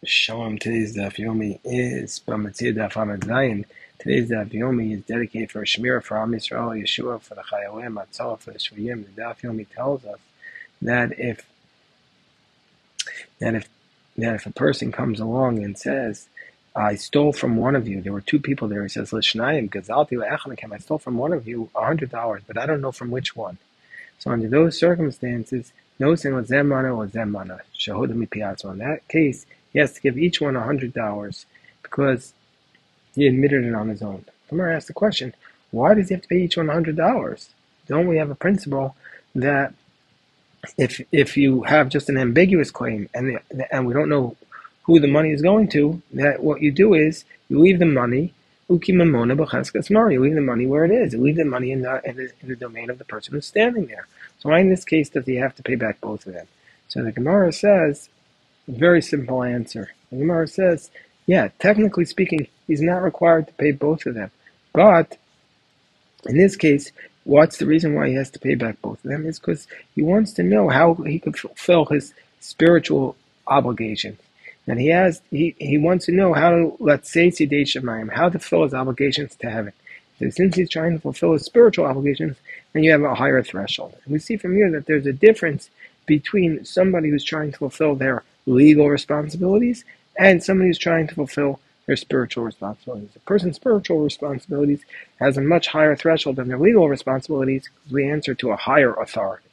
Shalom. Today's Daf Yomi is B'Matzia Daf Amud Zayin. Today's Daf Yomi is dedicated for Shmira for Am Yisrael, Yeshua for the Chayalim, Matzah for the Shvuyim. The Daf Yomi tells us that if a person comes along and says, "I stole from one of you," there were two people there. He says, "L'shnayim gazalti le'echanakem." I stole from one of you $100, but I don't know from which one. So under those circumstances, no single zemana or zemana shahuda mipiatzo. In that case, he has to give each one $100 because he admitted it on his own. Gemara asked the question, why does he have to pay each one $100? Don't we have a principle that if you have just an ambiguous claim and we don't know who the money is going to, that what you do is you leave the money, you leave the money where it is. You leave the money in the domain of the person who's standing there. So why in this case does he have to pay back both of them? So the Gemara says, a very simple answer. The Gemara says, yeah, technically speaking, he's not required to pay both of them. But in this case, what's the reason why he has to pay back both of them? Is because he wants to know how he can fulfill his spiritual obligations. And he wants to know how to, let's say, how to fulfill his obligations to heaven. So since he's trying to fulfill his spiritual obligations, then you have a higher threshold. And we see from here that there's a difference between somebody who's trying to fulfill their legal responsibilities and somebody who's trying to fulfill their spiritual responsibilities. A person's spiritual responsibilities has a much higher threshold than their legal responsibilities because we answer to a higher authority.